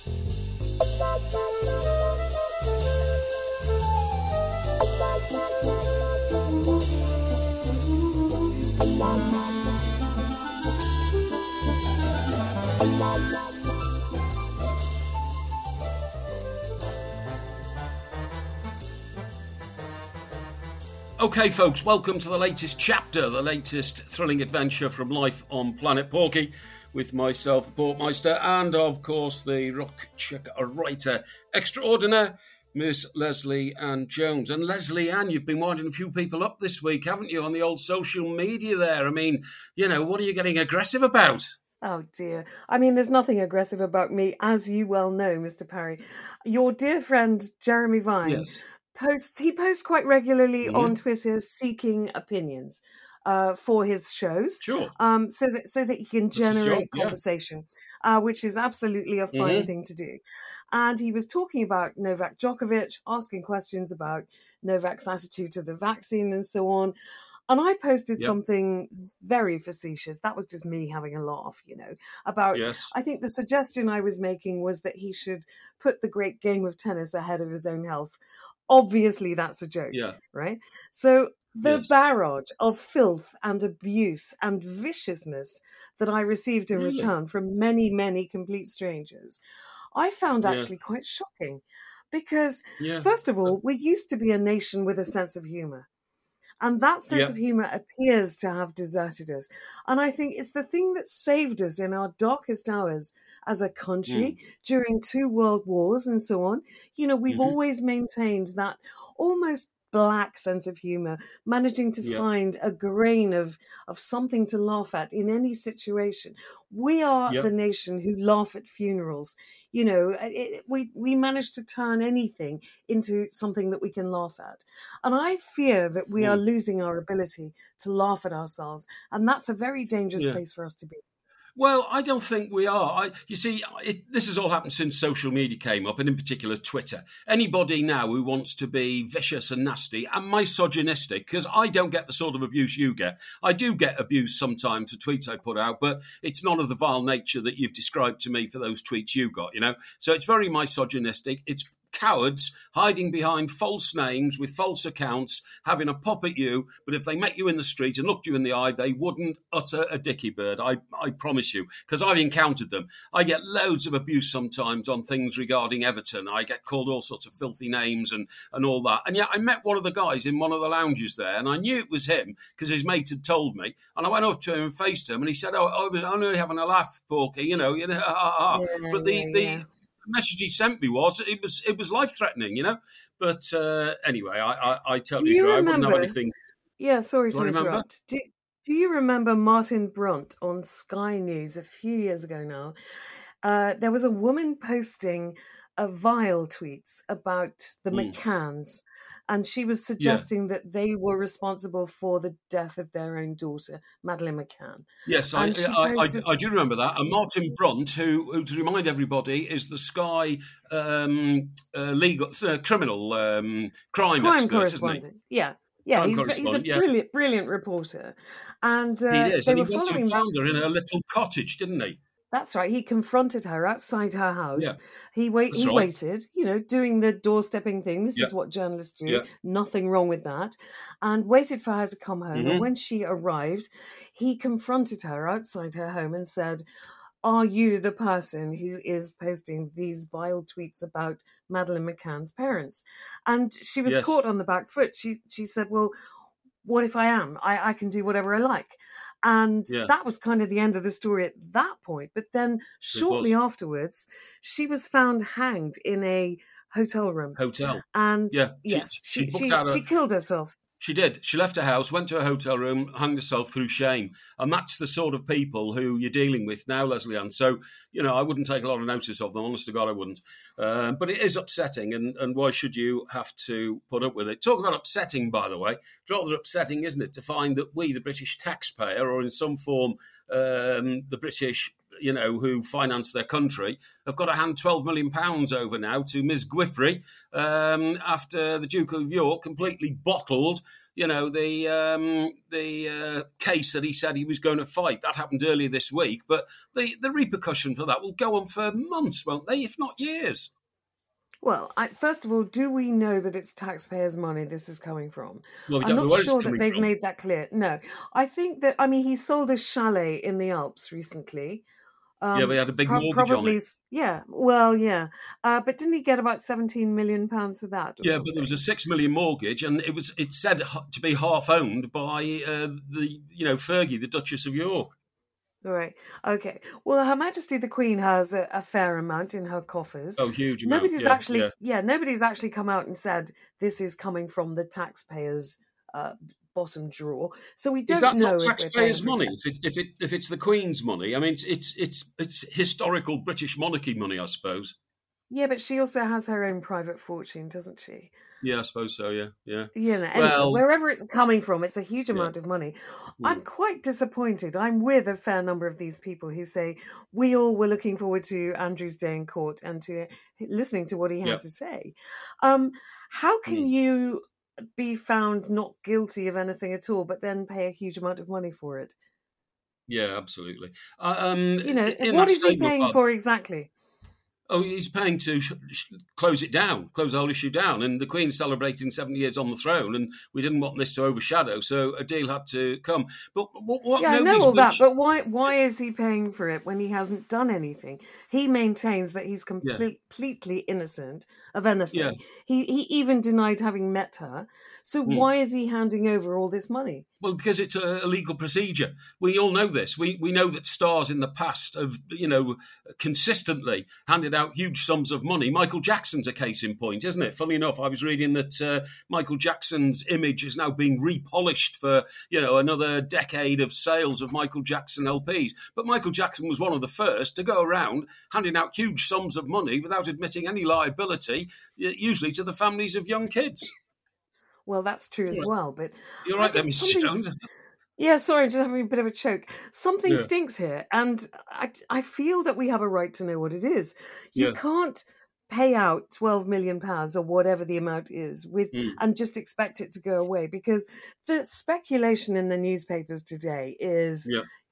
Okay, folks, welcome to the latest chapter, the latest thrilling adventure from life on Planet Porky, with myself, the Porkmeister, and, of course, the rock writer extraordinaire, Miss Lesley Ann Jones. And Lesley Ann, you've been winding a few people up this week, haven't you, on the old social media there? I mean, you know, what are you getting aggressive about? Oh, dear. I mean, there's nothing aggressive about me, as you well know, Mr. Parry. Your dear friend, Jeremy Vine, Yes. He posts quite regularly on Twitter seeking opinions for his shows. Sure. So that he can generate conversation, which is absolutely a fine thing to do. And he was talking about Novak Djokovic, asking questions about Novak's attitude to the vaccine and so on. And I posted something very facetious. That was just me having a laugh, you know, about, I think the suggestion I was making was that he should put the great game of tennis ahead of his own health. Obviously, that's a joke, right? So the barrage of filth and abuse and viciousness that I received in return from many, many complete strangers, I found actually quite shocking. Because, first of all, we used to be a nation with a sense of humour. And that sense of humour appears to have deserted us. And I think it's the thing that saved us in our darkest hours as a country during 2 world wars and so on. You know, we've always maintained that almost black sense of humour, managing to find a grain of something to laugh at in any situation. We are the nation who laugh at funerals. You know, we manage to turn anything into something that we can laugh at. And I fear that we are losing our ability to laugh at ourselves. And that's a very dangerous place for us to be. Well, I don't think we are. You see, this has all happened since social media came up, and in particular Twitter. Anybody now who wants to be vicious and nasty and misogynistic, because I don't get the sort of abuse you get. I do get abuse sometimes for tweets I put out, but it's none of the vile nature that you've described to me for those tweets you got, you know. So it's very misogynistic. It's cowards hiding behind false names with false accounts, having a pop at you. But if they met you in the street and looked you in the eye, they wouldn't utter a dicky bird. I promise you, because I've encountered them. I get loads of abuse sometimes on things regarding Everton. I get called all sorts of filthy names and all that. And yet I met one of the guys in one of the lounges there, and I knew it was him because his mate had told me. And I went up to him and faced him, and he said, "Oh, I was only having a laugh, Porky, you know." But the message he sent me was it was life threatening, you know. But anyway, I totally agree. I wouldn't have anything. Yeah, sorry to interrupt. Do you remember Martin Brunt on Sky News a few years ago now? There was a woman posting vile tweets about the McCanns, and she was suggesting that they were responsible for the death of their own daughter, Madeleine McCann. Yes, I do remember that. And Martin Brunt, who to remind everybody, is the Sky legal criminal crime expert, correspondent. Isn't he? Yeah, he's a brilliant reporter. And he is. They and were he went following and found her in her little cottage, didn't he? That's right. He confronted her outside her house. Yeah. He waited, you know, doing the doorstepping thing. This is what journalists do. Yeah. Nothing wrong with that. And waited for her to come home. And when she arrived, he confronted her outside her home and said, "Are you the person who is posting these vile tweets about Madeleine McCann's parents?" And she was caught on the back foot. She said, "Well, what if I am? I can do whatever I like." And that was kind of the end of the story at that point. But then shortly afterwards, she was found hanged in a hotel room. And she killed herself. She did. She left her house, went to a hotel room, hung herself through shame. And that's the sort of people who you're dealing with now, Lesley Ann. So, you know, I wouldn't take a lot of notice of them. Honest to God, I wouldn't. But it is upsetting. And why should you have to put up with it? Talk about upsetting, by the way. It's rather upsetting, isn't it, to find that we, the British taxpayer, or in some form the British who finance their country, have got to hand £12 million over now to Ms. Guthrie after the Duke of York completely bottled the case that he said he was going to fight. That happened earlier this week, but the repercussion for that will go on for months, won't they, if not years? Well, first of all, do we know that it's taxpayers' money this is coming from? Well, I'm not sure that they've made that clear. No. I think that, he sold a chalet in the Alps recently. But he had a big mortgage on it. Yeah, well, yeah. But didn't he get about £17 million for that? Yeah, something? But there was a $6 million mortgage, and it's said to be half owned by Fergie, the Duchess of York. All right. Okay. Well, Her Majesty the Queen has a fair amount in her coffers. Oh, huge amount. Nobody's actually come out and said this is coming from the taxpayers' bottom drawer. So we don't know. Is that not taxpayers' money? If it's the Queen's money, I mean, it's historical British monarchy money, I suppose. Yeah, but she also has her own private fortune, doesn't she? Yeah, I suppose so, yeah. Anyway, wherever it's coming from, it's a huge amount of money. I'm quite disappointed. I'm with a fair number of these people who say we all were looking forward to Andrew's day in court and to listening to what he had to say. How can you be found not guilty of anything at all, but then pay a huge amount of money for it? Yeah, absolutely. What is he paying for exactly? Oh, he's paying to close the whole issue down. And the Queen's celebrating 70 years on the throne, and we didn't want this to overshadow, so a deal had to come. But what? Yeah, I know all that, but why is he paying for it when he hasn't done anything? He maintains that he's completely innocent of anything. Yeah. He even denied having met her. So why is he handing over all this money? Well, because it's a legal procedure. We all know this. We know that stars in the past have, consistently handed out huge sums of money. Michael Jackson's a case in point, isn't it? Funnily enough, I was reading that Michael Jackson's image is now being repolished for, another decade of sales of Michael Jackson LPs. But Michael Jackson was one of the first to go around handing out huge sums of money without admitting any liability, usually to the families of young kids. Well, that's true as well, but you're right, Mr. Yeah, sorry, just having a bit of a choke. Something stinks here, and I feel that we have a right to know what it is. You can't pay out £12 million or whatever the amount is and just expect it to go away, because the speculation in the newspapers today is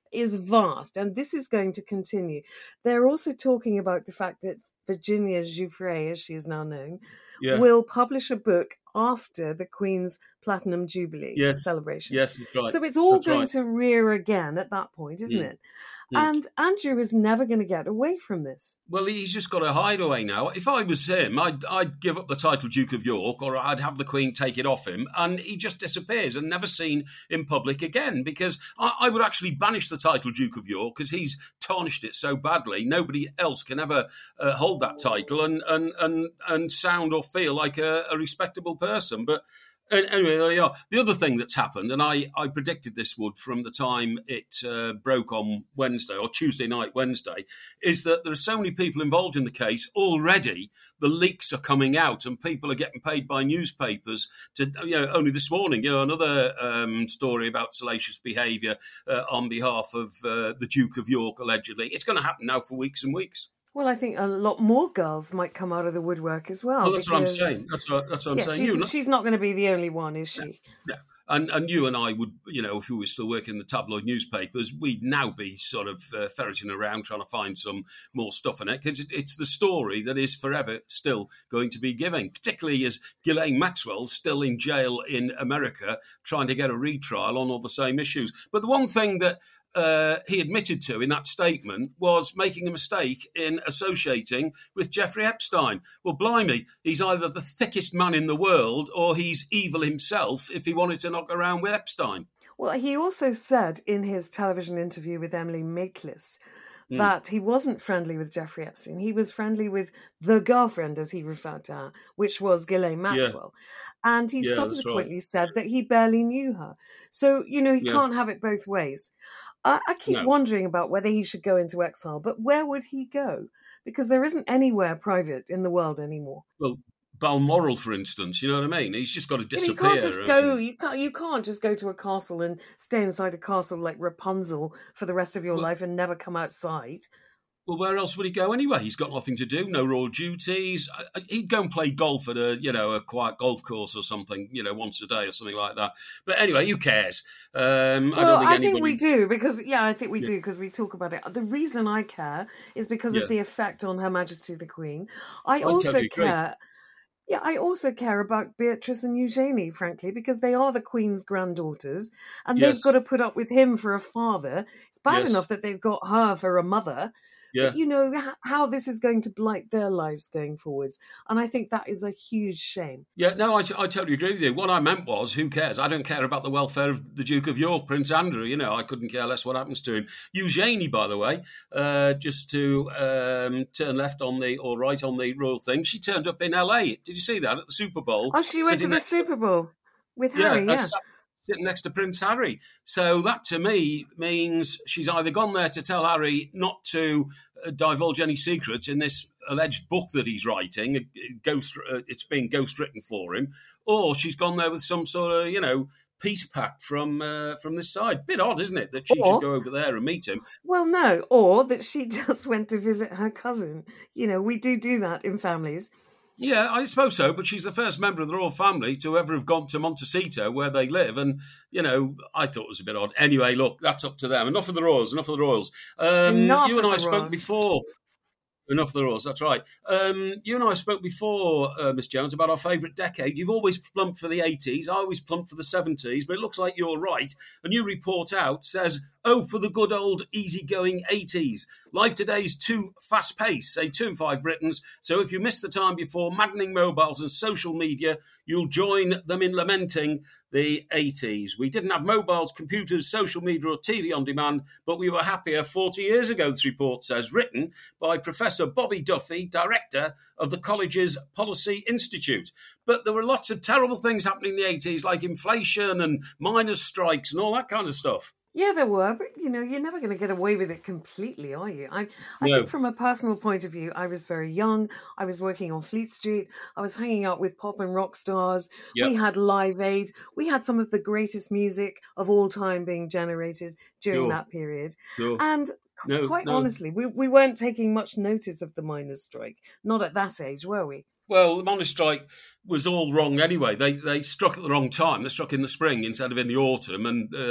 vast, and this is going to continue. They're also talking about the fact that Virginia Giuffre, as she is now known, will publish a book after the Queen's Platinum Jubilee celebration. Yes, that's right. So it's all going to rear again at that point, isn't it? And Andrew is never going to get away from this. Well, he's just got a hideaway now. If I was him, I'd give up the title Duke of York, or I'd have the Queen take it off him, and he just disappears and never seen in public again, because I would actually banish the title Duke of York, because he's tarnished it so badly. Nobody else can ever hold that title and sound or feel like a respectable person. But anyway, there you are. The other thing that's happened, and I predicted this would from the time it broke on Wednesday, or Tuesday night Wednesday, is that there are so many people involved in the case already. The leaks are coming out, and people are getting paid by newspapers to, only this morning, another story about salacious behaviour on behalf of the Duke of York, allegedly. It's going to happen now for weeks and weeks. Well, I think a lot more girls might come out of the woodwork as well. Well, that's what I'm saying. That's what I'm saying. She's not going to be the only one, is she? Yeah. And you and I would, if we were still working in the tabloid newspapers, we'd now be sort of ferreting around trying to find some more stuff in it, because it's the story that is forever still going to be giving, particularly as Ghislaine Maxwell's still in jail in America trying to get a retrial on all the same issues. But the one thing that he admitted to in that statement was making a mistake in associating with Jeffrey Epstein. Well, blimey, he's either the thickest man in the world or he's evil himself if he wanted to knock around with Epstein. Well, he also said in his television interview with Emily Maitlis that he wasn't friendly with Jeffrey Epstein. He was friendly with the girlfriend, as he referred to her, which was Ghislaine Maxwell. Yeah. And he subsequently said that he barely knew her. So, he can't have it both ways. I keep wondering about whether he should go into exile, but where would he go? Because there isn't anywhere private in the world anymore. Well, Balmoral, for instance. You know what I mean? He's just got to disappear. You can't just go. You can't just go to a castle and stay inside a castle like Rapunzel for the rest of your life and never come outside. Well, where else would he go anyway? He's got nothing to do, no royal duties. He'd go and play golf at a quiet golf course or something, once a day or something like that. But anyway, who cares? I think we do because we talk about it. The reason I care is because of the effect on Her Majesty the Queen. I also care. Yeah, I also care about Beatrice and Eugenie, frankly, because they are the Queen's granddaughters, and they've got to put up with him for a father. It's bad enough that they've got her for a mother. Yeah. But how this is going to blight their lives going forwards. And I think that is a huge shame. Yeah, no, I totally agree with you. What I meant was, who cares? I don't care about the welfare of the Duke of York, Prince Andrew. I couldn't care less what happens to him. Eugenie, by the way, just to turn left on or right on the royal thing, she turned up in LA. Did you see that at the Super Bowl? Oh, she went to the Super Bowl with Harry, yeah. Sitting next to Prince Harry. So that to me means she's either gone there to tell Harry not to divulge any secrets in this alleged book that he's writing, it's being ghostwritten for him, or she's gone there with some sort of, peace pact from this side. Bit odd, isn't it, that she should go over there and meet him? Well, no, or that she just went to visit her cousin. We do that in families. Yeah, I suppose so, but she's the first member of the royal family to ever have gone to Montecito, where they live, and, I thought it was a bit odd. Anyway, look, that's up to them. Enough of the Royals. You and I spoke before. Enough of the Royals, that's right. You and I spoke before, Miss Jones, about our favourite decade. You've always plumped for the 80s. I always plumped for the 70s, but it looks like you're right. A new report out says, for the good old easygoing 80s. Life today is too fast-paced, say 2 in 5 Britons. So if you missed the time before maddening mobiles and social media, you'll join them in lamenting the 80s. We didn't have mobiles, computers, social media or TV on demand, but we were happier 40 years ago, this report says, written by Professor Bobby Duffy, Director of the college's Policy Institute. But there were lots of terrible things happening in the 80s, like inflation and miners' strikes and all that kind of stuff. Yeah, there were, but, you're never going to get away with it completely, are you? I think from a personal point of view, I was very young. I was working on Fleet Street. I was hanging out with pop and rock stars. Yep. We had Live Aid. We had some of the greatest music of all time being generated during that period. And quite honestly, we weren't taking much notice of the miners' strike. Not at that age, were we? Well, the miners' strike was all wrong anyway. They struck at the wrong time. They struck in the spring instead of in the autumn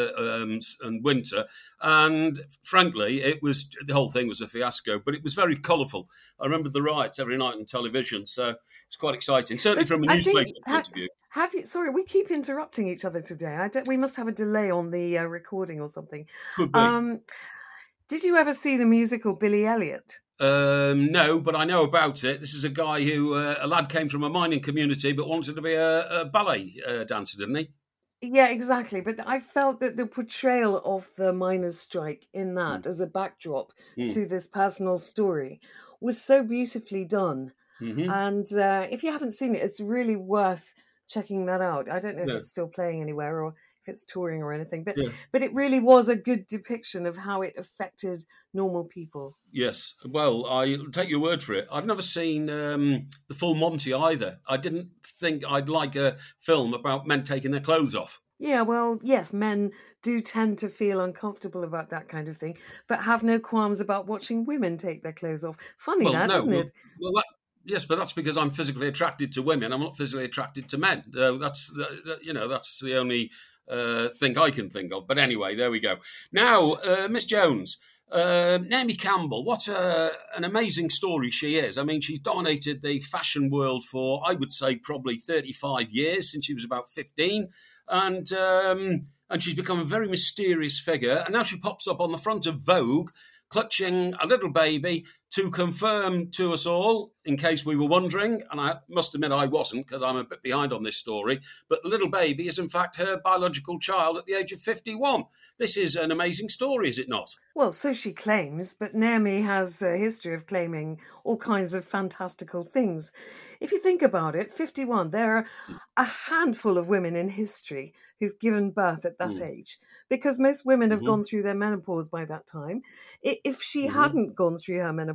and winter. And frankly, the whole thing was a fiasco. But it was very colourful. I remember the riots every night on television, so it's quite exciting. Certainly from a newspaper point of view. Sorry, we keep interrupting each other today. We must have a delay on the recording or something. Could be. Did you ever see the musical Billy Elliot? No, but I know about it. This is a guy who, a lad came from a mining community but wanted to be a ballet dancer, didn't he? Yeah, exactly. But I felt that the portrayal of the miners' strike in that as a backdrop to this personal story was so beautifully done. Mm-hmm. And if you haven't seen it, it's really worth checking that out. I don't know if it's still playing anywhere or if it's touring or anything, but it really was a good depiction of how it affected normal people. Yes, well, I'll take your word for it. I've never seen the Full Monty either. I didn't think I'd like a film about men taking their clothes off. Yeah, well, yes, men do tend to feel uncomfortable about that kind of thing, but have no qualms about watching women take their clothes off. Funny isn't it? Yes, but that's because I'm physically attracted to women. I'm not physically attracted to men. That's the only thing I can think of. But anyway, there we go. Now, Miss Jones, Naomi Campbell, what an amazing story she is. I mean, she's dominated the fashion world for, I would say, probably 35 years, since she was about 15. And she's become a very mysterious figure. And now she pops up on the front of Vogue, clutching a little baby, to confirm to us all, in case we were wondering, and I must admit I wasn't because I'm a bit behind on this story, but the little baby is in fact her biological child at the age of 51. This is an amazing story, is it not? Well, so she claims, but Naomi has a history of claiming all kinds of fantastical things. If you think about it, 51, there are a handful of women in history who've given birth at that age, because most women have gone through their menopause by that time. If she hadn't gone through her menopause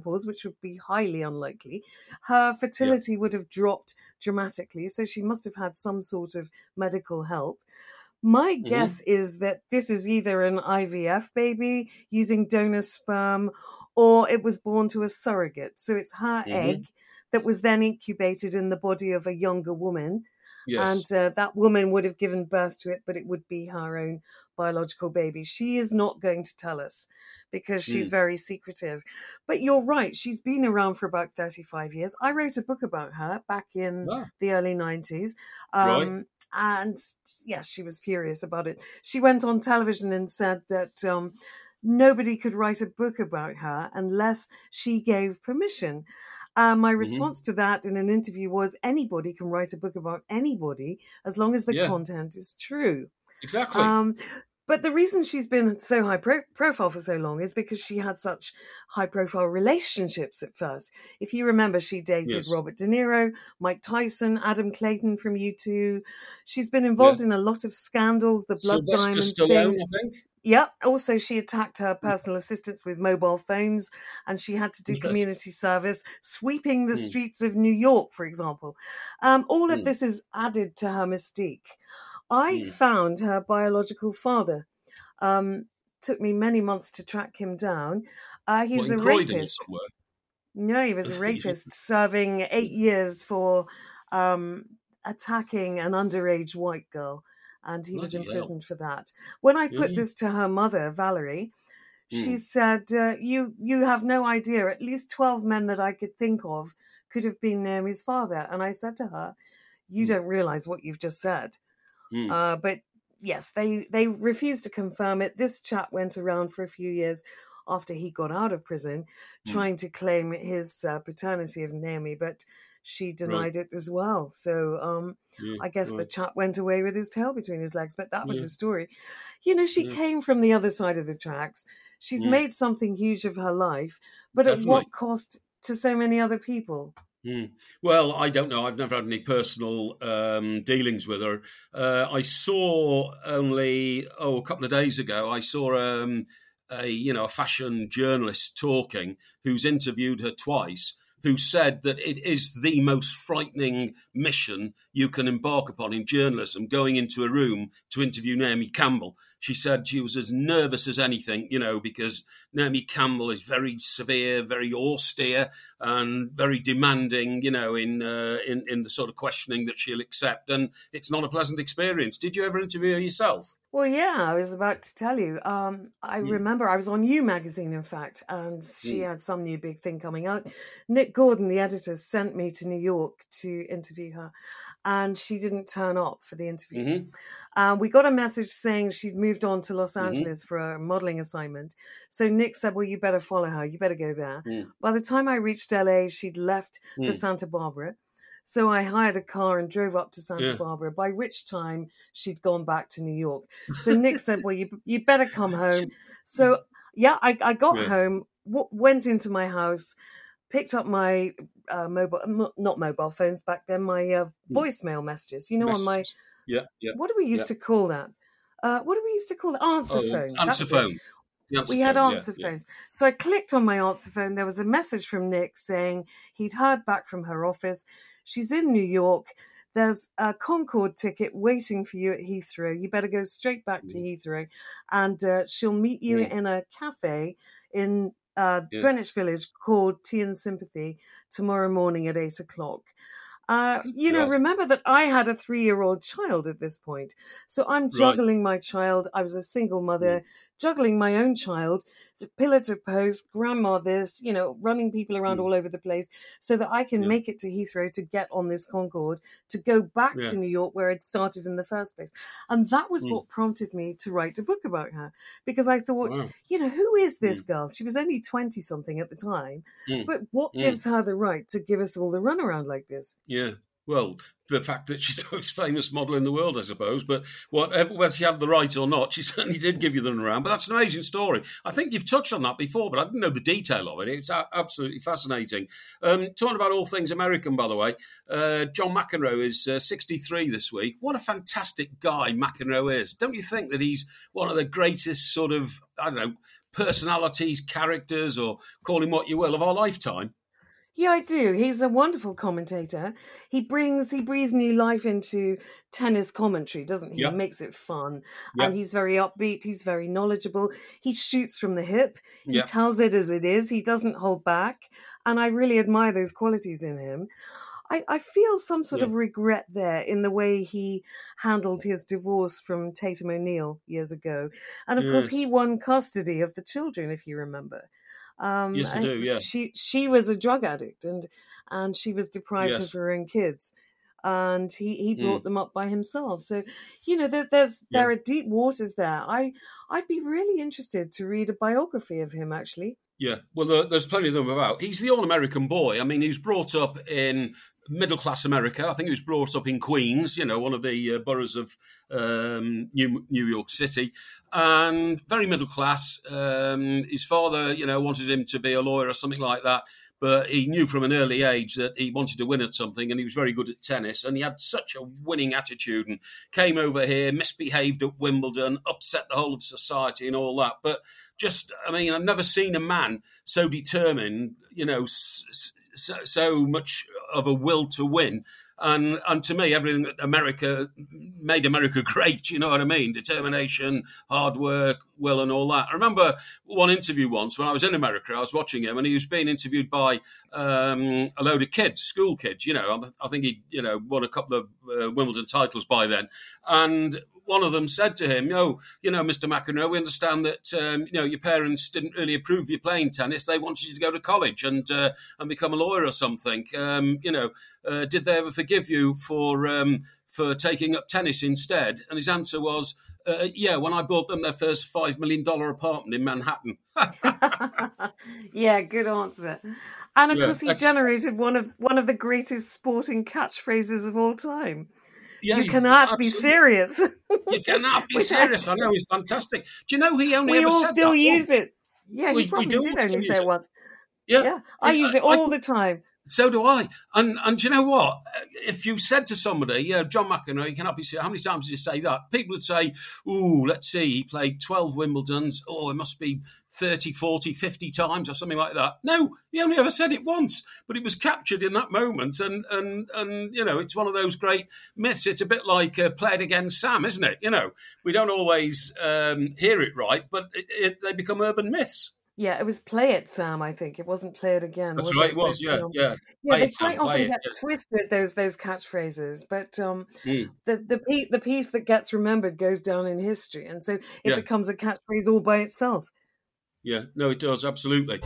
menopause, which would be highly unlikely, her fertility would have dropped dramatically. So she must have had some sort of medical help. My guess is that this is either an IVF baby using donor sperm, or it was born to a surrogate. So it's her egg that was then incubated in the body of a younger woman. Yes. And that woman would have given birth to it, but it would be her own biological baby. She is not going to tell us because she's very secretive. But you're right. She's been around for about 35 years. I wrote a book about her back in the early 90s. Right. And yes, she was furious about it. She went on television and said that nobody could write a book about her unless she gave permission. My response to that in an interview was, anybody can write a book about anybody as long as the content is true. Exactly. But the reason she's been so high profile for so long is because she had such high profile relationships at first. If you remember, she dated Robert De Niro, Mike Tyson, Adam Clayton from U2. She's been involved in a lot of scandals, the Blood Diamonds Stallone, thing. I think. Yeah. Also, she attacked her personal assistants with mobile phones, and she had to do community service, sweeping the streets of New York, for example. All of this is added to her mystique. I found her biological father. Took me many months to track him down. He's a rapist. No, he was a rapist, serving 8 years for attacking an underage white girl. And he was imprisoned for that. When I put this to her mother, Valerie, she said, you have no idea. At least 12 men that I could think of could have been Naomi's father. And I said to her, you don't realize what you've just said. But yes, they refused to confirm it. This chat went around for a few years after he got out of prison, trying to claim his paternity of Naomi, but she denied it as well. So I guess the chat went away with his tail between his legs, but that was the story. You know, she came from the other side of the tracks. She's made something huge of her life, but at what cost to so many other people? Well, I don't know. I've never had any personal dealings with her. I saw only a couple of days ago. I saw a fashion journalist talking who's interviewed her twice, who said that it is the most frightening mission you can embark upon in journalism, going into a room to interview Naomi Campbell. She said she was as nervous as anything, because Naomi Campbell is very severe, very austere, and very demanding, in the sort of questioning that she'll accept. And it's not a pleasant experience. Did you ever interview her yourself? Well, yeah, I was about to tell you. I remember I was on You magazine, in fact, and she had some new big thing coming out. Nick Gordon, the editor, sent me to New York to interview her, and she didn't turn up for the interview. We got a message saying she'd moved on to Los Angeles for a modeling assignment. So Nick said, well, you better follow her. You better go there. By the time I reached LA, she'd left for Santa Barbara. So I hired a car and drove up to Santa Barbara, by which time she'd gone back to New York. So Nick said, well, you better come home. So, I got home, went into my house, picked up my not mobile phones back then, my voicemail messages, on my, what do we used to call that? What do we used to call it? Answer phone. Answer phone. We had answer phones. So I clicked on my answer phone. There was a message from Nick saying he'd heard back from her office. She's in New York. There's a Concorde ticket waiting for you at Heathrow. You better go straight back to Heathrow. And she'll meet you in a cafe in Greenwich Village called Tea and Sympathy tomorrow morning at 8 o'clock. Remember that I had a 3-year-old child at this point. So I'm juggling my child. I was a single mother, juggling my own child, pillar to post, grandma this, running people around all over the place so that I can make it to Heathrow to get on this Concorde, to go back to New York where it started in the first place. And that was what prompted me to write a book about her, because I thought, who is this girl? She was only 20-something at the time, but what gives her the right to give us all the runaround like this? Yeah. Well, the fact that she's the most famous model in the world, I suppose. But whether she had the right or not, she certainly did give you the runaround. But that's an amazing story. I think you've touched on that before, but I didn't know the detail of it. It's absolutely fascinating. Talking about all things American, by the way, John McEnroe is 63 this week. What a fantastic guy McEnroe is. Don't you think that he's one of the greatest sort of, personalities, characters, or call him what you will, of our lifetime. Yeah, I do. He's a wonderful commentator. He breathes new life into tennis commentary, doesn't he? Yep. He makes it fun. Yep. And he's very upbeat. He's very knowledgeable. He shoots from the hip. He Yep. tells it as it is. He doesn't hold back. And I really admire those qualities in him. I feel some sort of regret there in the way he handled his divorce from Tatum O'Neill years ago. And of course, he won custody of the children, if you remember. Yes, I do. Yeah, she was a drug addict, and she was deprived of her own kids, and he brought them up by himself. So, there are deep waters there. I'd be really interested to read a biography of him, actually. Yeah, well, there's plenty of them about. He's the all-American boy. I mean, he was brought up in middle-class America. I think he was brought up in Queens, one of the boroughs of New York City, and very middle-class. His father, wanted him to be a lawyer or something like that, but he knew from an early age that he wanted to win at something, and he was very good at tennis, and he had such a winning attitude, and came over here, misbehaved at Wimbledon, upset the whole of society and all that, but I've never seen a man so determined, so much of a will to win. And to me, everything that made America great, you know what I mean? Determination, hard work, will, and all that. I remember one interview once when I was in America. I was watching him, and he was being interviewed by a load of kids, school kids. I think he, won a couple of Wimbledon titles by then. And one of them said to him, Mr. McEnroe, we understand that, your parents didn't really approve of you playing tennis. They wanted you to go to college and become a lawyer or something. Did they ever forgive you for taking up tennis instead? And his answer was, when I bought them their first $5 million apartment in Manhattan. Yeah, good answer. And of course, he generated one of the greatest sporting catchphrases of all time. Yeah, you cannot be serious. You cannot be serious. I know, he's fantastic. Do you know he only we ever all said still that use once? it. Yeah, he probably did only say it once. Yeah, I use it all the time. So do I. And do you know what? If you said to somebody, John McEnroe, you cannot be serious. How many times did you say that? People would say, let's see, he played 12 Wimbledons. It must be 30, 40, 50 times or something like that. No, he only ever said it once, but it was captured in that moment. And it's one of those great myths. It's a bit like Play It Again, Sam, isn't it? We don't always hear it right, but they become urban myths. Yeah, it was Play It, Sam, I think. It wasn't Play It Again. That's right, it was, yeah. Yeah, they quite often get twisted, those catchphrases. But the piece that gets remembered goes down in history. And so it becomes a catchphrase all by itself. Yeah, no, it does, absolutely.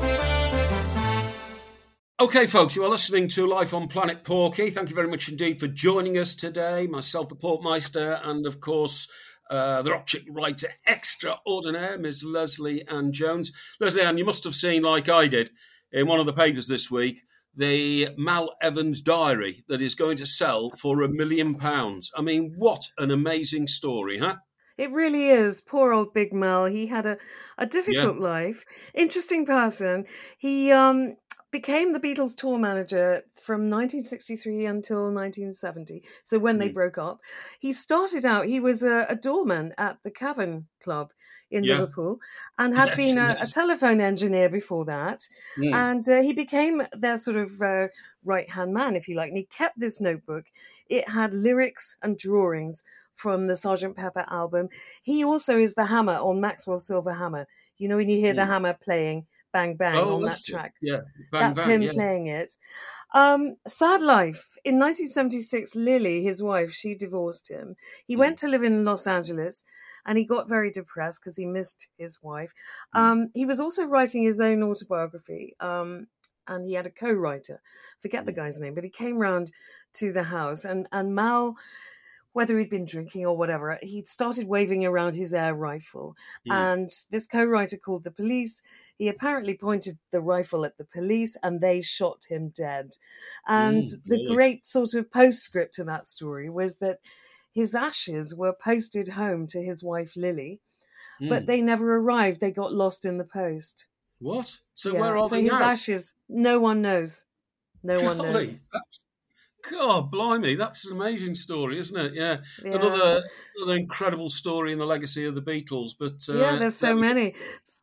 Okay, folks, you are listening to Life on Planet Porky. Thank you very much indeed for joining us today. Myself, the Porkmeister, and of course, the rock chick writer extraordinaire, Ms. Lesley Ann Jones. Lesley Ann, you must have seen, like I did, in one of the papers this week, the Mal Evans diary that is going to sell for £1 million. I mean, what an amazing story, huh? It really is. Poor old Big Mel. He had a difficult life. Interesting person. He became the Beatles tour manager from 1963 until 1970. So when they broke up, he started out, he was a doorman at the Cavern Club in Liverpool and had been a telephone engineer before that. And he became their sort of right-hand man, if you like. And he kept this notebook. It had lyrics and drawings from the Sgt. Pepper album. He also is the hammer on Maxwell's Silver Hammer. When you hear the hammer playing Bang Bang on that track. Yeah, that's him playing it. Sad life. In 1976, Lily, his wife, she divorced him. He went to live in Los Angeles and he got very depressed because he missed his wife. He was also writing his own autobiography. And he had a co-writer. Forget the guy's name, but he came round to the house and Mal, whether he'd been drinking or whatever, he'd started waving around his air rifle. And this co-writer called the police. He apparently pointed the rifle at the police and they shot him dead. And the great sort of postscript to that story was that his ashes were posted home to his wife, Lily, but they never arrived. They got lost in the post. What? So where are they now? So his ashes, no one knows. No one knows. God, blimey, that's an amazing story, isn't it? Yeah. Another incredible story in the legacy of the Beatles. But there's so many.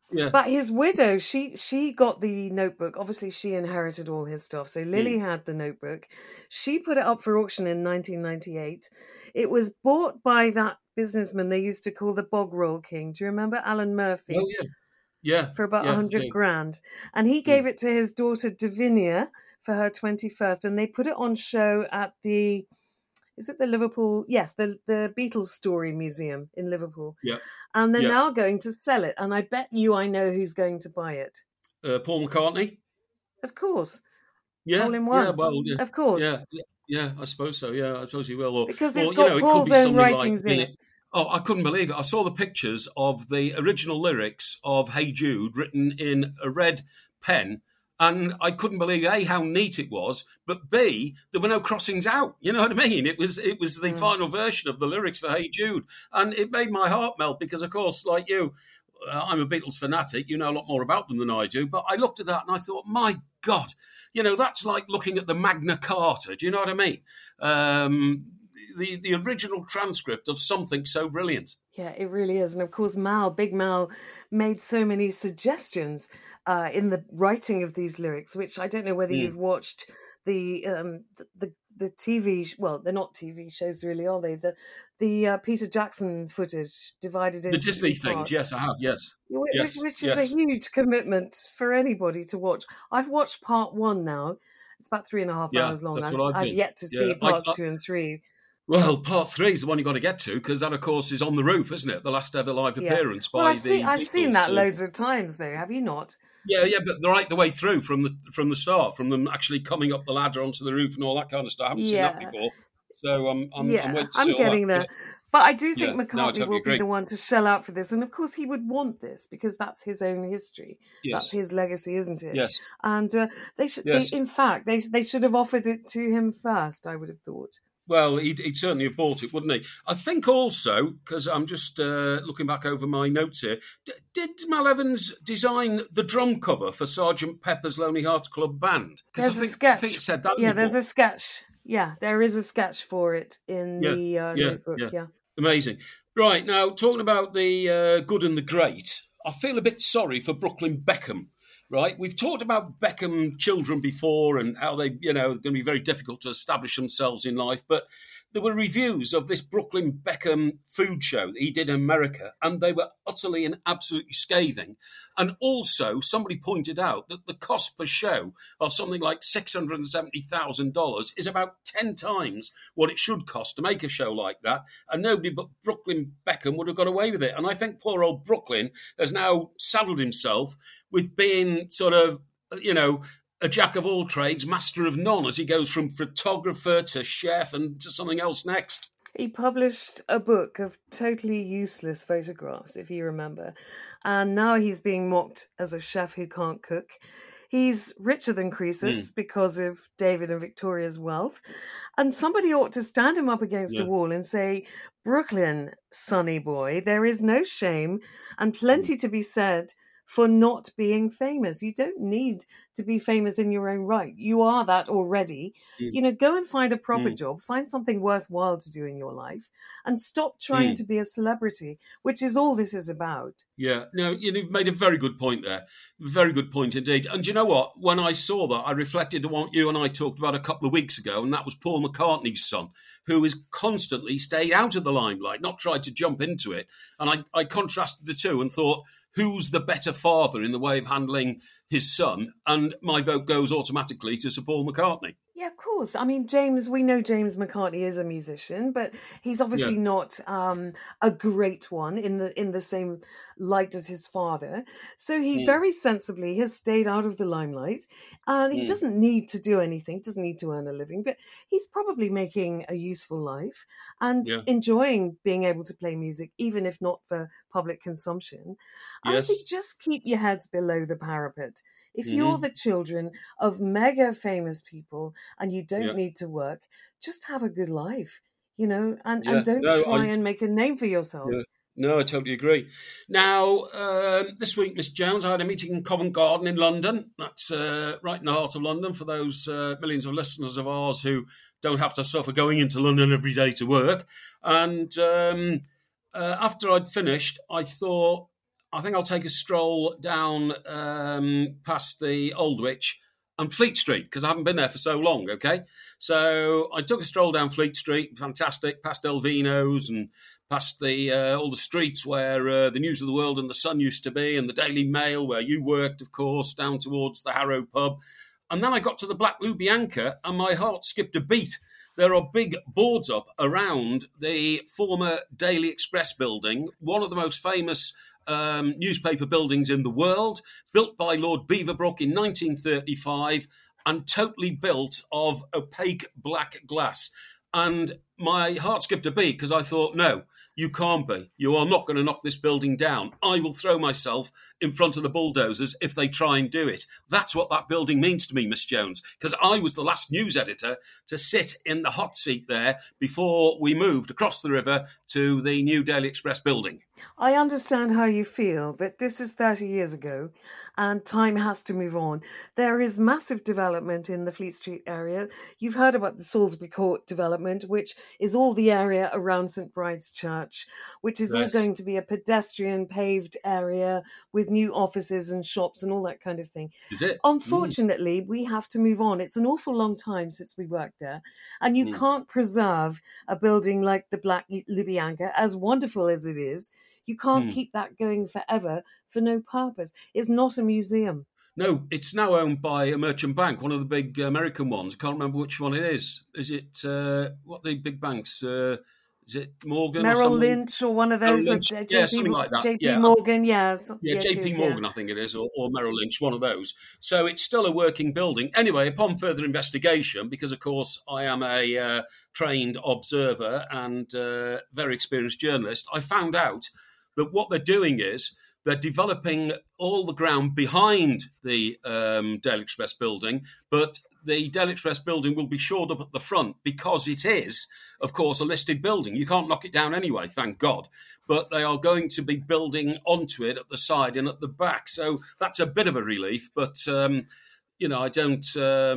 Yeah. But his widow, she got the notebook. Obviously, she inherited all his stuff. So Lily had the notebook. She put it up for auction in 1998. It was bought by that businessman they used to call the Bog Roll King. Do you remember Alan Murphy? Oh, yeah. Yeah. For about yeah, 100 grand. And he gave it to his daughter Davinia for her 21st. And they put it on show at the, is it the Liverpool? Yes, the Beatles Story Museum in Liverpool. Yeah. And they're now going to sell it. And I bet you I know who's going to buy it. Paul McCartney? Of course. Yeah. All in one. Yeah, well, yeah. Of course. Yeah, I suppose so. Yeah, I suppose he will. Or, because it's got Paul's own writings in it. Oh, I couldn't believe it. I saw the pictures of the original lyrics of Hey Jude written in a red pen, and I couldn't believe, A, how neat it was, but B, there were no crossings out. You know what I mean? It was the final version of the lyrics for Hey Jude, and it made my heart melt because, of course, like you, I'm a Beatles fanatic. You know a lot more about them than I do, but I looked at that and I thought, my God, that's like looking at the Magna Carta. Do you know what I mean? The original transcript of something so brilliant. Yeah, it really is. And of course, Big Mal, made so many suggestions in the writing of these lyrics, which I don't know whether you've watched the TV. Well, they're not TV shows, really, are they? The Peter Jackson footage divided into the Disney things. Yes, I have. Yes, which is a huge commitment for anybody to watch. I've watched part 1 now. It's about 3.5 hours long. I've yet to see parts 2 and 3. Well, part 3 is the one you've got to get to because that, of course, is On the Roof, isn't it? The last ever live appearance by I've seen that loads of times, though. Have you not? Yeah, but right the way through from the start, from them actually coming up the ladder onto the roof and all that kind of stuff. I haven't seen that before, so I'm getting there. But I do think McCartney will be the one to shell out for this, and of course he would want this because that's his own history. Yes. That's his legacy, isn't it? Yes. And they should. Yes. They should have offered it to him first. I would have thought. Well, he'd certainly have bought it, wouldn't he? I think also, because I'm just looking back over my notes here, did Mal Evans design the drum cover for Sgt. Pepper's Lonely Hearts Club Band? There's a sketch. I think it said that. Yeah, there's a sketch. Yeah, there is a sketch for it in the notebook. Yeah. Amazing. Right, now, talking about the good and the great, I feel a bit sorry for Brooklyn Beckham. Right, we've talked about Beckham children before and how they, going to be very difficult to establish themselves in life. But there were reviews of this Brooklyn Beckham food show that he did in America, and they were utterly and absolutely scathing. And also, somebody pointed out that the cost per show of something like $670,000 is about 10 times what it should cost to make a show like that. And nobody but Brooklyn Beckham would have got away with it. And I think poor old Brooklyn has now saddled himself with being sort of, a jack of all trades, master of none, as he goes from photographer to chef and to something else next. He published a book of totally useless photographs, if you remember. And now he's being mocked as a chef who can't cook. He's richer than Croesus because of David and Victoria's wealth. And somebody ought to stand him up against a wall and say, Brooklyn, sonny boy, there is no shame and plenty to be said for not being famous. You don't need to be famous in your own right. You are that already. Go and find a proper job, find something worthwhile to do in your life, and stop trying to be a celebrity, which is all this is about. Yeah, no, you've made a very good point there. Very good point indeed. And you know what? When I saw that, I reflected on what you and I talked about a couple of weeks ago, and that was Paul McCartney's son, who has constantly stayed out of the limelight, not tried to jump into it. And I contrasted the two and thought, who's the better father in the way of handling his son? And my vote goes automatically to Sir Paul McCartney. Yeah, of course. I mean, we know James McCartney is a musician, but he's obviously not a great one in the same light as his father. So he very sensibly has stayed out of the limelight. And he doesn't need to do anything. He doesn't need to earn a living, but he's probably making a useful life and enjoying being able to play music, even if not for public consumption. I think just keep your heads below the parapet. If you're the children of mega famous people and you don't need to work, just have a good life, and don't try and make a name for yourself. Yeah. No, I totally agree. Now, this week, Miss Jones, I had a meeting in Covent Garden in London. That's right in the heart of London for those millions of listeners of ours who don't have to suffer going into London every day to work. And after I'd finished, I thought, I think I'll take a stroll down past the Aldwych and Fleet Street, because I haven't been there for so long, okay? So I took a stroll down Fleet Street, fantastic, past Elvino's and past all the streets where the News of the World and the Sun used to be, and the Daily Mail, where you worked, of course, down towards the Harrow pub. And then I got to the Black Lubyanka, and my heart skipped a beat. There are big boards up around the former Daily Express building, one of the most famous newspaper buildings in the world, built by Lord Beaverbrook in 1935 and totally built of opaque black glass. And my heart skipped a beat because I thought, no, you can't be. You are not going to knock this building down. I will throw myself in front of the bulldozers if they try and do it. That's what that building means to me, Miss Jones, because I was the last news editor to sit in the hot seat there before we moved across the river to the new Daily Express building. I understand how you feel, but this is 30 years ago and time has to move on. There is massive development in the Fleet Street area. You've heard about the Salisbury Court development, which is all the area around St. Bride's Church, which is all going to be a pedestrian paved area with new offices and shops and all that kind of thing. Is it? Unfortunately, we have to move on. It's an awful long time since we worked there, and you can't preserve a building like the Black Lubyanka, as wonderful as it is. You can't keep that going forever for no purpose. It's not a museum. No, it's now owned by a merchant bank, one of the big American ones. I can't remember which one it is. Is it, what the big banks? Is it Morgan? Merrill Lynch or one of those? Something like that. JP Morgan, JP Morgan, I think it is, or Merrill Lynch, one of those. So it's still a working building. Anyway, upon further investigation, because of course I am a trained observer and very experienced journalist, I found out that what they're doing is they're developing all the ground behind the Daily Express building, but the Daily Express building will be shored up at the front because it is, of course, a listed building. You can't knock it down anyway, thank God. But they are going to be building onto it at the side and at the back. So that's a bit of a relief. But, I don't...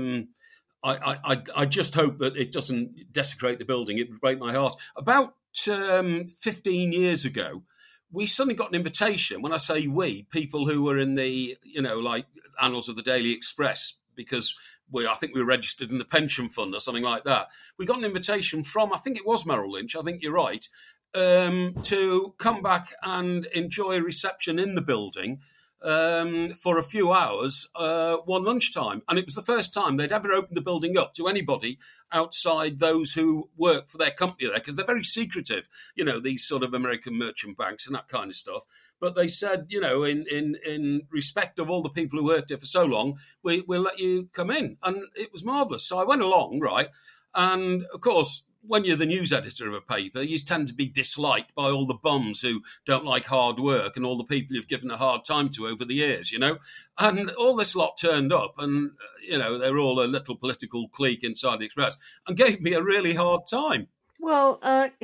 I just hope that it doesn't desecrate the building. It would break my heart. About 15 years ago, we suddenly got an invitation. When I say we, people who were in the, annals of the Daily Express, because I think we were registered in the pension fund or something like that. We got an invitation from, I think it was Merrill Lynch, I think you're right, to come back and enjoy a reception in the building for a few hours one lunchtime. And it was the first time they'd ever opened the building up to anybody outside those who work for their company there, because they're very secretive, these sort of American merchant banks and that kind of stuff. But they said, in respect of all the people who worked here for so long, we'll let you come in. And it was marvellous. So I went along, right? And, of course, when you're the news editor of a paper, you tend to be disliked by all the bums who don't like hard work and all the people you've given a hard time to over the years, And all this lot turned up and, they were all a little political clique inside the Express and gave me a really hard time. Well,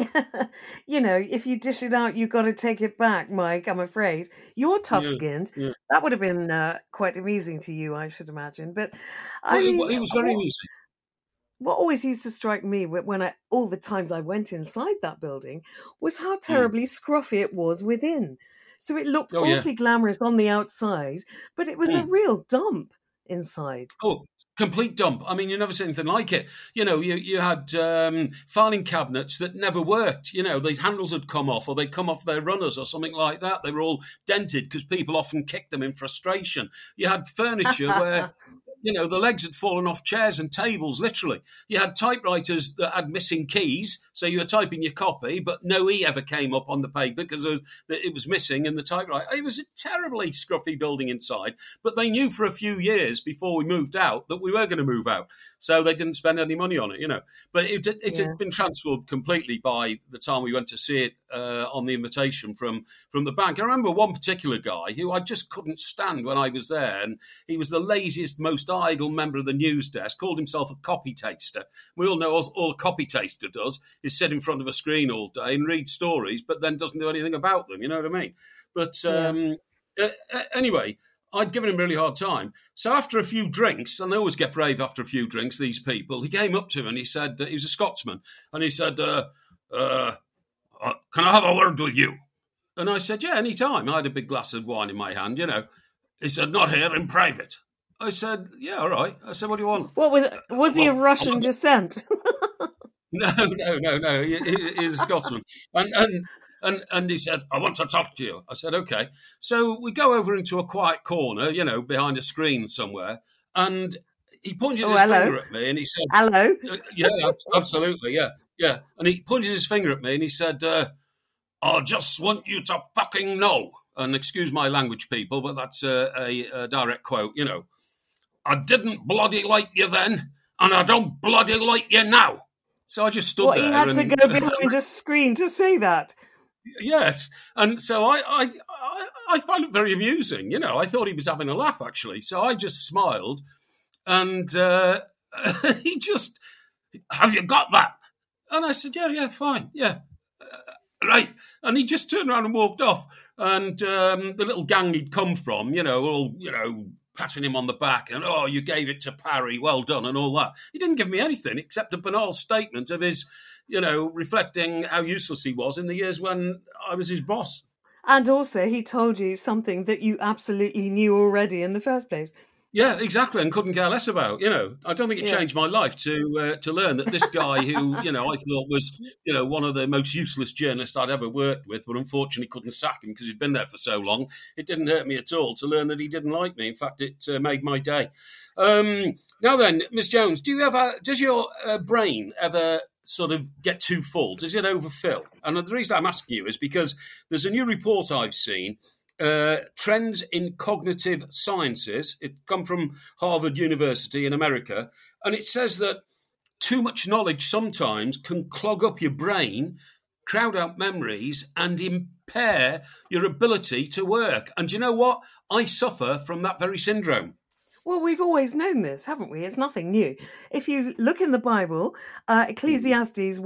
if you dish it out, you've got to take it back, Mike, I'm afraid. You're tough-skinned. Yeah. That would have been quite amusing to you, I should imagine. But it was very amusing. What always used to strike me all the times I went inside that building was how terribly scruffy it was within. So it looked awfully glamorous on the outside, but it was a real dump inside. Oh, complete dump. I mean, you never see anything like it. You had filing cabinets that never worked. The handles had come off or they'd come off their runners or something like that. They were all dented because people often kicked them in frustration. You had furniture where... the legs had fallen off chairs and tables, literally. You had typewriters that had missing keys, so you were typing your copy, but no E ever came up on the paper because it was missing in the typewriter. It was a terribly scruffy building inside, but they knew for a few years before we moved out that we were going to move out, so they didn't spend any money on it, But it had been transformed completely by the time we went to see it on the invitation from the bank. I remember one particular guy who I just couldn't stand when I was there, and he was the laziest, most idle member of the news desk, called himself a copy taster. We all know all a copy taster does is sit in front of a screen all day and read stories, but then doesn't do anything about them, you know what I mean? But anyway, I'd given him a really hard time. So after a few drinks, and they always get brave after a few drinks, these people, he came up to him and he said, he was a Scotsman, and he said, can I have a word with you? And I said, yeah, any time. I had a big glass of wine in my hand, He said, not here, in private. I said, yeah, all right. I said, what do you want? What was he of Russian descent? No. He's a Scotsman. And he said, I want to talk to you. I said, okay. So we go over into a quiet corner, behind a screen somewhere. And he pointed his finger at me and he said, hello. Yeah, absolutely. Yeah. And he pointed his finger at me and he said, I just want you to fucking know. And excuse my language, people, but that's a direct quote, I didn't bloody like you then, and I don't bloody like you now. So I just stood there. He had to go behind a screen to say that. Yes. And so I found it very amusing. I thought he was having a laugh, actually. So I just smiled. And he just, have you got that? And I said, yeah, fine. Yeah. Right. And he just turned around and walked off. And the little gang he'd come from, all, patting him on the back and, oh, you gave it to Parry, well done, and all that. He didn't give me anything except a banal statement of his, reflecting how useless he was in the years when I was his boss. And also he told you something that you absolutely knew already in the first place. Yeah, exactly, and couldn't care less about. I don't think it changed my life to learn that this guy who, I thought was, one of the most useless journalists I'd ever worked with, but unfortunately couldn't sack him because he'd been there for so long. It didn't hurt me at all to learn that he didn't like me. In fact, it made my day. Now then, Ms. Jones, does your brain ever sort of get too full? Does it overfill? And the reason I'm asking you is because there's a new report I've seen. Trends in cognitive sciences. It come from Harvard University in America, and it says that too much knowledge sometimes can clog up your brain, crowd out memories, and impair your ability to work. And you know what? I suffer from that very syndrome. Well, we've always known this, haven't we? It's nothing new. If you look in the Bible, Ecclesiastes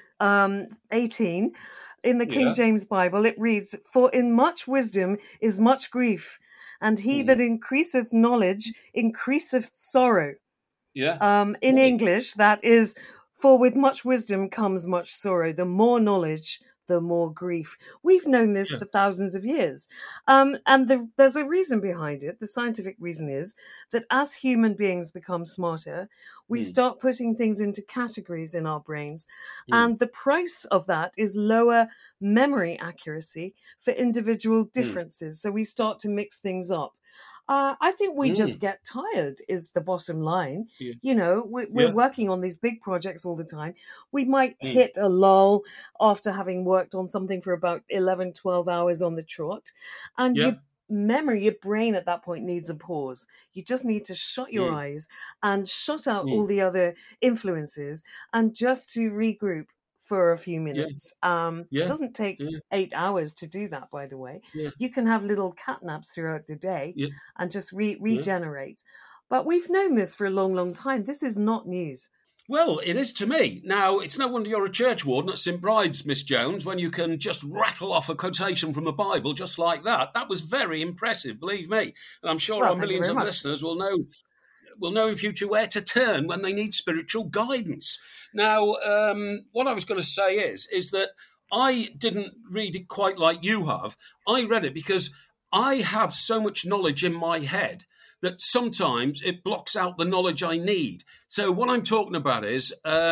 1:18. In the King James Bible, it reads, for in much wisdom is much grief, and he that increaseth knowledge increaseth sorrow. Yeah. In English, that is, for with much wisdom comes much sorrow. The more knowledge, the more grief. We've known this for thousands of years. And there's a reason behind it. The scientific reason is that as human beings become smarter, we start putting things into categories in our brains. And the price of that is lower memory accuracy for individual differences. So we start to mix things up. I think we just get tired is the bottom line. Yeah. We're working on these big projects all the time. We might hit a lull after having worked on something for about 11, 12 hours on the trot. And your brain at that point needs a pause. You just need to shut your eyes and shut out all the other influences and just to regroup for a few minutes. It doesn't take 8 hours to do that, by the way. You can have little cat naps throughout the day and just regenerate. But we've known this for a long, long time. This is not news. Well, it is to me. Now, it's no wonder you're a church warden at St. Bride's, Miss Jones, when you can just rattle off a quotation from the Bible just like that. That was very impressive, believe me. And I'm sure our millions of listeners will know in future where to turn when they need spiritual guidance. Now, what I was going to say is that I didn't read it quite like you have. I read it because I have so much knowledge in my head that sometimes it blocks out the knowledge I need. So what I'm talking about is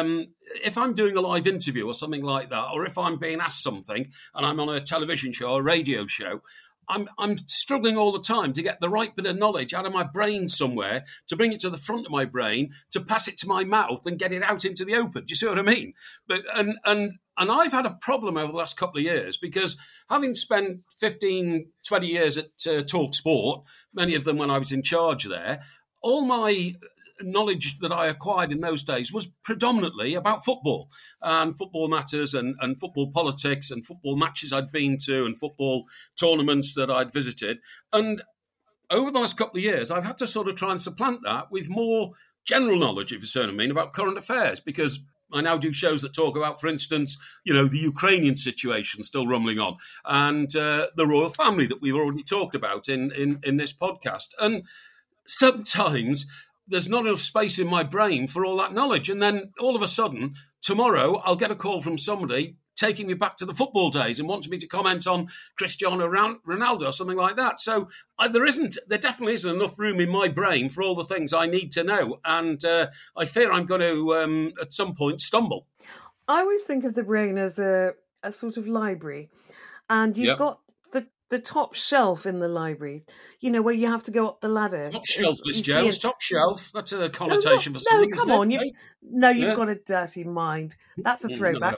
if I'm doing a live interview or something like that, or if I'm being asked something and I'm on a television show, a radio show, I'm struggling all the time to get the right bit of knowledge out of my brain somewhere, to bring it to the front of my brain, to pass it to my mouth and get it out into the open. Do you see what I mean? But and I've had a problem over the last couple of years because having spent 15, 20 years at Talk Sport, many of them when I was in charge there, all my knowledge that I acquired in those days was predominantly about football and football matters and football politics and football matches I'd been to and football tournaments that I'd visited. And over the last couple of years, I've had to sort of try and supplant that with more general knowledge, if you see what I mean, about current affairs, because I now do shows that talk about, for instance, the Ukrainian situation still rumbling on and the royal family that we've already talked about in this podcast. And sometimes there's not enough space in my brain for all that knowledge. And then all of a sudden, tomorrow, I'll get a call from somebody taking me back to the football days and wanting me to comment on Cristiano Ronaldo or something like that. So there definitely isn't enough room in my brain for all the things I need to know. And I fear I'm going to, at some point, stumble. I always think of the brain as a sort of library. And you've got the top shelf in the library, where you have to go up the ladder. Top shelf, Miss Jones. Top shelf. That's a connotation for something. No, come on. You've got a dirty mind. That's a throwback.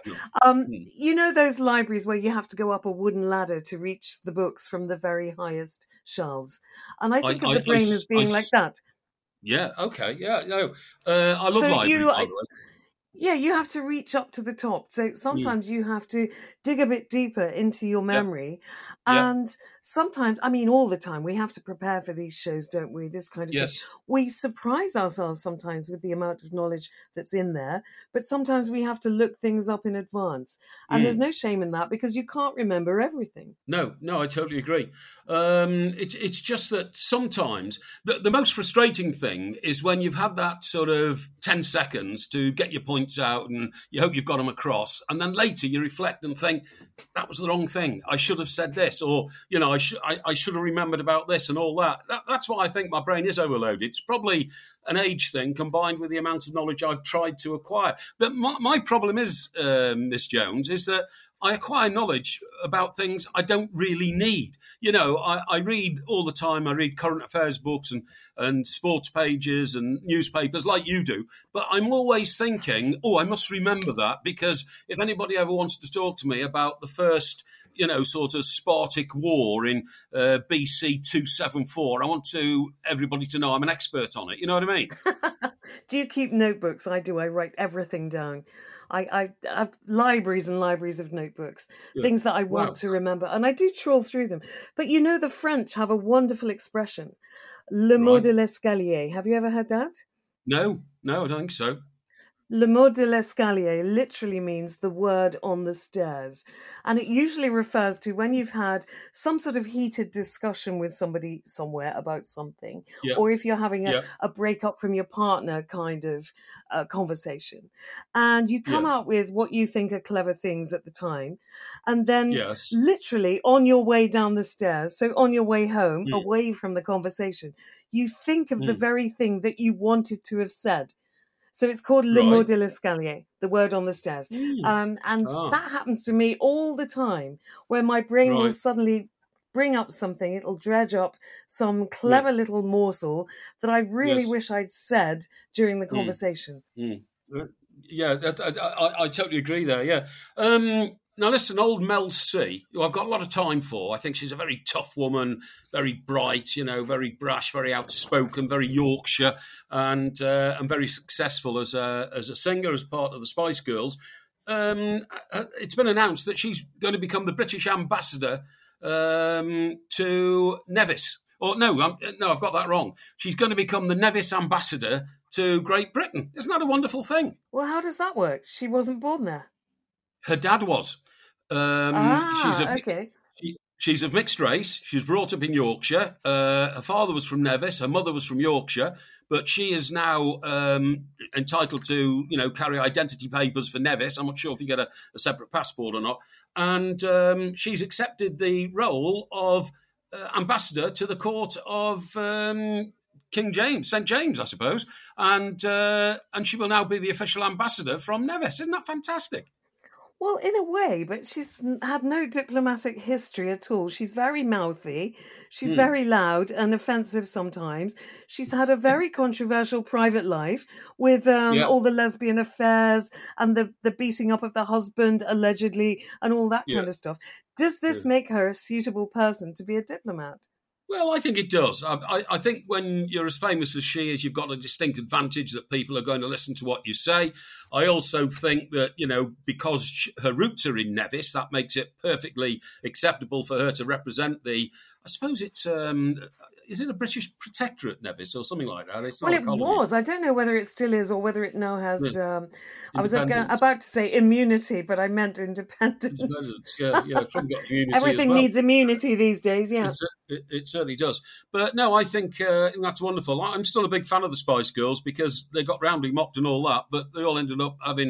Those libraries where you have to go up a wooden ladder to reach the books from the very highest shelves. And I think of the brain as being like that. Yeah, okay. Yeah, no. I love libraries, by the way. Yeah, you have to reach up to the top. So sometimes you have to dig a bit deeper into your memory. And sometimes, all the time, we have to prepare for these shows, don't we? This kind of thing. We surprise ourselves sometimes with the amount of knowledge that's in there. But sometimes we have to look things up in advance. And there's no shame in that because you can't remember everything. No, I totally agree. It's just that sometimes the most frustrating thing is when you've had that sort of 10 seconds to get your points out and you hope you've got them across, and then later you reflect and think that was the wrong thing, I should have said this, or I should have remembered about this and all that. That's why I think my brain is overloaded. It's probably an age thing combined with the amount of knowledge I've tried to acquire. But my problem is, Miss Jones, is that I acquire knowledge about things I don't really need. I read all the time. I read current affairs books and sports pages and newspapers like you do. But I'm always thinking, I must remember that, because if anybody ever wants to talk to me about the first, sort of Spartic war in BC 274, I want everybody to know I'm an expert on it. You know what I mean? Do you keep notebooks? I do. I write everything down. I have libraries and libraries of notebooks, things that I want to remember, and I do trawl through them. But the French have a wonderful expression, le mot de l'escalier. Have you ever heard that? No, I don't think so. Le mot de l'escalier literally means the word on the stairs. And it usually refers to when you've had some sort of heated discussion with somebody somewhere about something, or if you're having a breakup from your partner kind of conversation. And you come out with what you think are clever things at the time. And then literally on your way down the stairs, so on your way home, away from the conversation, you think of the very thing that you wanted to have said. So it's called le mot de l'escalier, the word on the stairs. And that happens to me all the time, where my brain will suddenly bring up something. It'll dredge up some clever little morsel that I really wish I'd said during the conversation. Yeah, I totally agree there, yeah. Now, listen, old Mel C, who I've got a lot of time for. I think she's a very tough woman, very bright, very brash, very outspoken, very Yorkshire, and very successful as a singer, as part of the Spice Girls. It's been announced that she's going to become the British ambassador to Nevis. I've got that wrong. She's going to become the Nevis ambassador to Great Britain. Isn't that a wonderful thing? Well, how does that work? She wasn't born there. Her dad was. She's of mixed race. She was brought up in Yorkshire. Her father was from Nevis. Her mother was from Yorkshire. But she is now entitled to, carry identity papers for Nevis. I'm not sure if you get a separate passport or not. And she's accepted the role of ambassador to the court of King James, St. James, I suppose. And she will now be the official ambassador from Nevis. Isn't that fantastic? Well, in a way, but she's had no diplomatic history at all. She's very mouthy. She's very loud and offensive sometimes. She's had a very controversial private life with all the lesbian affairs and the beating up of the husband, allegedly, and all that kind of stuff. Does this make her a suitable person to be a diplomat? Well, I think it does. I think when you're as famous as she is, you've got a distinct advantage that people are going to listen to what you say. I also think that, because her roots are in Nevis, that makes it perfectly acceptable for her to represent I suppose it's, is it a British protectorate, Nevis, or something like that? It's not it was. I don't know whether it still is or whether it now has, I was about to say immunity, but I meant independence. Yeah, got immunity. Everything needs immunity these days, yeah. It certainly does. But no, I think that's wonderful. I'm still a big fan of the Spice Girls because they got roundly mocked and all that, but they all ended up having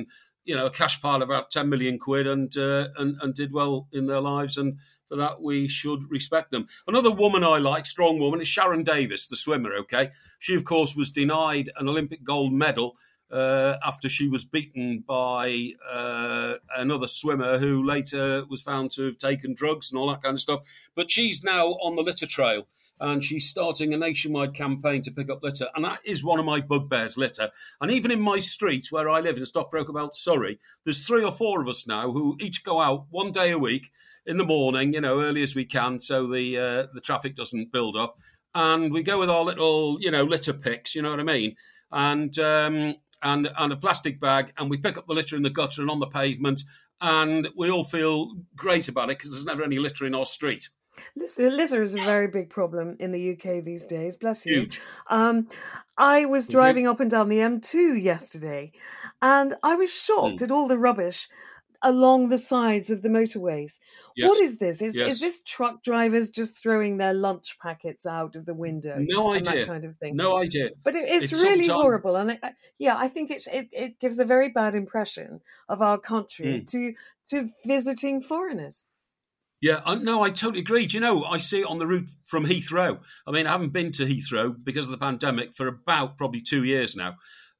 a cash pile of about 10 million quid and did well in their lives. And for that, we should respect them. Another woman I like, strong woman, is Sharon Davis, the swimmer, okay? She, of course, was denied an Olympic gold medal after she was beaten by another swimmer who later was found to have taken drugs and all that kind of stuff. But she's now on the litter trail, and she's starting a nationwide campaign to pick up litter. And that is one of my bugbears, litter. And even in my street where I live in Stockbroke about Surrey, there's 3 or 4 of us now who each go out one day a week in the morning, early as we can, so the traffic doesn't build up. And we go with our little, litter picks, you know what I mean? And a plastic bag, and we pick up the litter in the gutter and on the pavement, and we all feel great about it because there's never any litter in our street. Litter is a very big problem in the UK these days. Bless you. Huge. I was driving up and down the M2 yesterday, and I was shocked at all the rubbish along the sides of the motorways. Yes. What is this? Is this truck drivers just throwing their lunch packets out of the window? No idea. That kind of thing. No idea. But it's really horrible. And I think it gives a very bad impression of our country to visiting foreigners. Yeah, no, I totally agree. I see it on the route from Heathrow. I mean, I haven't been to Heathrow because of the pandemic for about probably 2 years now.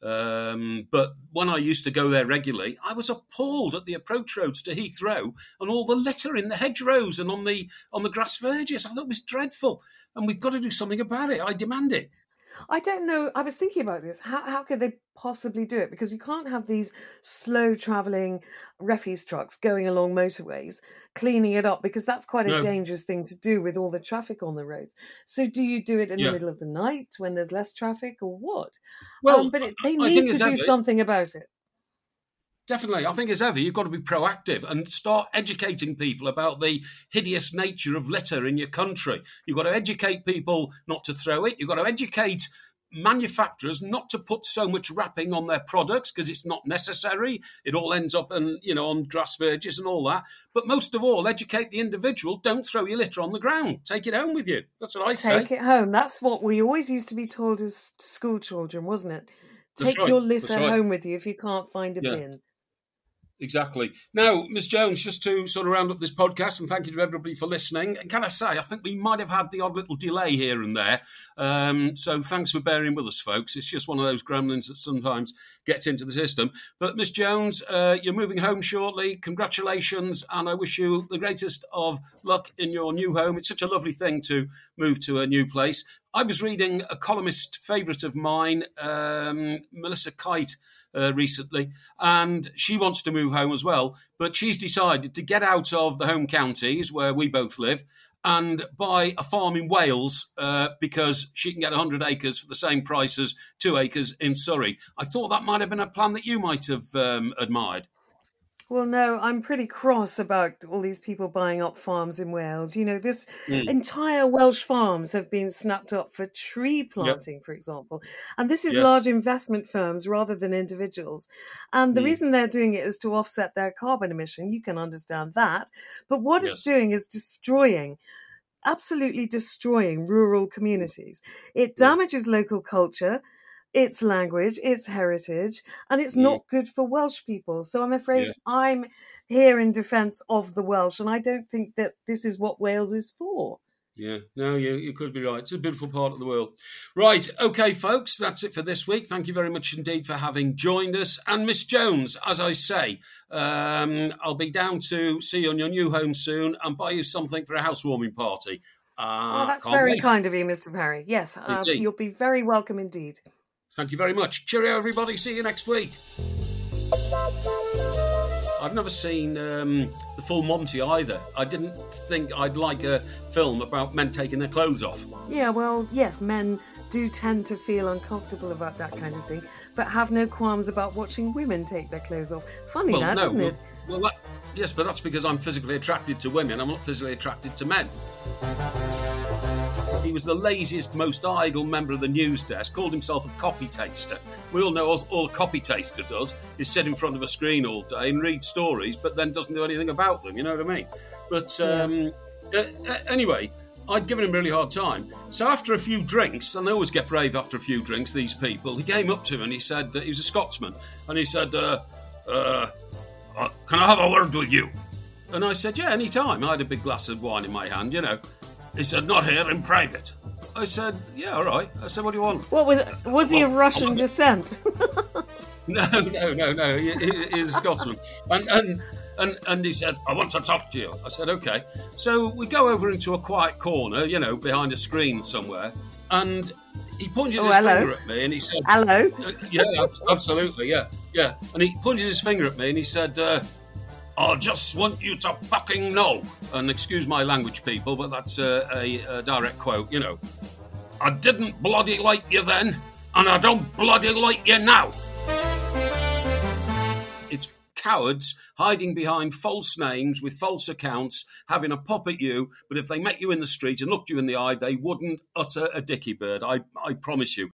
But when I used to go there regularly, I was appalled at the approach roads to Heathrow and all the litter in the hedgerows and on the grass verges. I thought it was dreadful, and we've got to do something about it. I demand it. I don't know. I was thinking about this. How could they possibly do it? Because you can't have these slow travelling refuse trucks going along motorways, cleaning it up, because that's quite a dangerous thing to do with all the traffic on the roads. So do you do it in the middle of the night when there's less traffic, or what? Well, but they need to do something about it. Definitely. I think as ever, you've got to be proactive and start educating people about the hideous nature of litter in your country. You've got to educate people not to throw it. You've got to educate manufacturers not to put so much wrapping on their products because it's not necessary. It all ends up on grass verges and all that. But most of all, educate the individual. Don't throw your litter on the ground. Take it home with you. That's what I say. Take it home. That's what we always used to be told as school children, wasn't it? Take your litter home with you if you can't find a bin. Exactly. Now, Ms. Jones, just to sort of round up this podcast, and thank you to everybody for listening. And can I say, I think we might have had the odd little delay here and there. So thanks for bearing with us, folks. It's just one of those gremlins that sometimes gets into the system. But Ms. Jones, you're moving home shortly. Congratulations. And I wish you the greatest of luck in your new home. It's such a lovely thing to move to a new place. I was reading a columnist favourite of mine, Melissa Kite, recently, and she wants to move home as well, but she's decided to get out of the home counties where we both live and buy a farm in Wales because she can get 100 acres for the same price as 2 acres in Surrey. I thought that might have been a plan that you might have admired. Well, no, I'm pretty cross about all these people buying up farms in Wales. This entire Welsh farms have been snapped up for tree planting, for example. And this is large investment firms rather than individuals. And the reason they're doing it is to offset their carbon emission. You can understand that. But what it's doing is absolutely destroying rural communities. It damages local culture, its language, its heritage, and it's not good for Welsh people. So I'm afraid I'm here in defence of the Welsh, and I don't think that this is what Wales is for. Yeah, no, you could be right. It's a beautiful part of the world. Right, okay, folks, that's it for this week. Thank you very much indeed for having joined us. And Miss Jones, as I say, I'll be down to see you on your new home soon and buy you something for a housewarming party. That's very kind of you, Mr. Perry. Yes, you'll be very welcome indeed. Thank you very much. Cheerio, everybody. See you next week. I've never seen The Full Monty either. I didn't think I'd like a film about men taking their clothes off. Yeah, well, yes, men do tend to feel uncomfortable about that kind of thing, but have no qualms about watching women take their clothes off. Funny isn't it? Yes, but that's because I'm physically attracted to women. I'm not physically attracted to men. He was the laziest, most idle member of the news desk, called himself a copy taster. We all know all a copy taster does is sit in front of a screen all day and read stories, but then doesn't do anything about them, you know what I mean? But anyway, I'd given him a really hard time. So after a few drinks, and they always get brave after a few drinks, these people, he came up to him and he said, he was a Scotsman, and he said, can I have a word with you? And I said, yeah, any time. I had a big glass of wine in my hand, you know. He said, not here, in private. I said, yeah, all right. I said, what do you want? What was he of Russian descent? No. He's a Scotsman. And he said, I want to talk to you. I said, okay. So we go over into a quiet corner, you know, behind a screen somewhere. And he pointed his finger at me and he said... Hello? Yeah, absolutely, yeah. And he pointed his finger at me and he said, I just want you to fucking know. And excuse my language, people, but that's a direct quote, you know. I didn't bloody like you then, and I don't bloody like you now. It's cowards hiding behind false names with false accounts, having a pop at you, but if they met you in the street and looked you in the eye, they wouldn't utter a dicky bird. I promise you.